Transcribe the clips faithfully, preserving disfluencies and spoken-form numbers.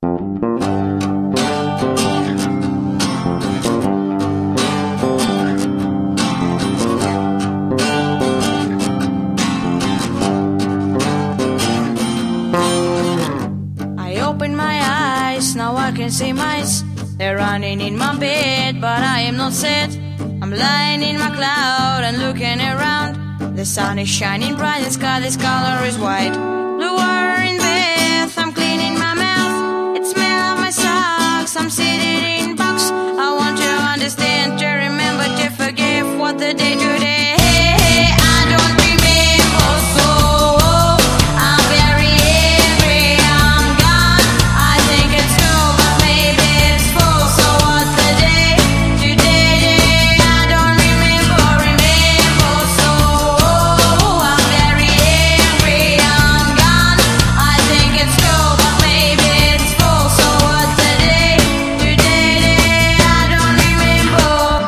Now I can see mice. They're running in my bed, but I am not sad. I'm lying in my cloud and looking around. The sun is shining bright, the sky, this color is white. Blue water in bath, I'm cleaning my mouth. It smells my socks, I'm sitting in box. I want to understand, to remember, to forgive what the day today. Hey, hey, I don't remember, so I'm very angry, I'm gone. I think it's true, but maybe it's full. So what's the day today? I don't remember, remember, so I'm very angry, I'm gone. I think it's true, but maybe it's full. So what's the day today? I don't remember.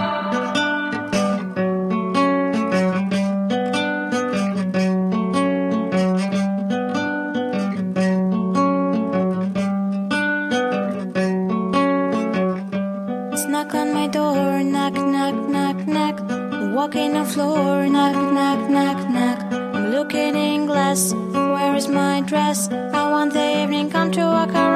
Knock on my door, knock, knock, knock, knock. Walking on floor, knock, knock, knock, knock. I'm looking in glass, where is my dress? I want the evening come to walk around.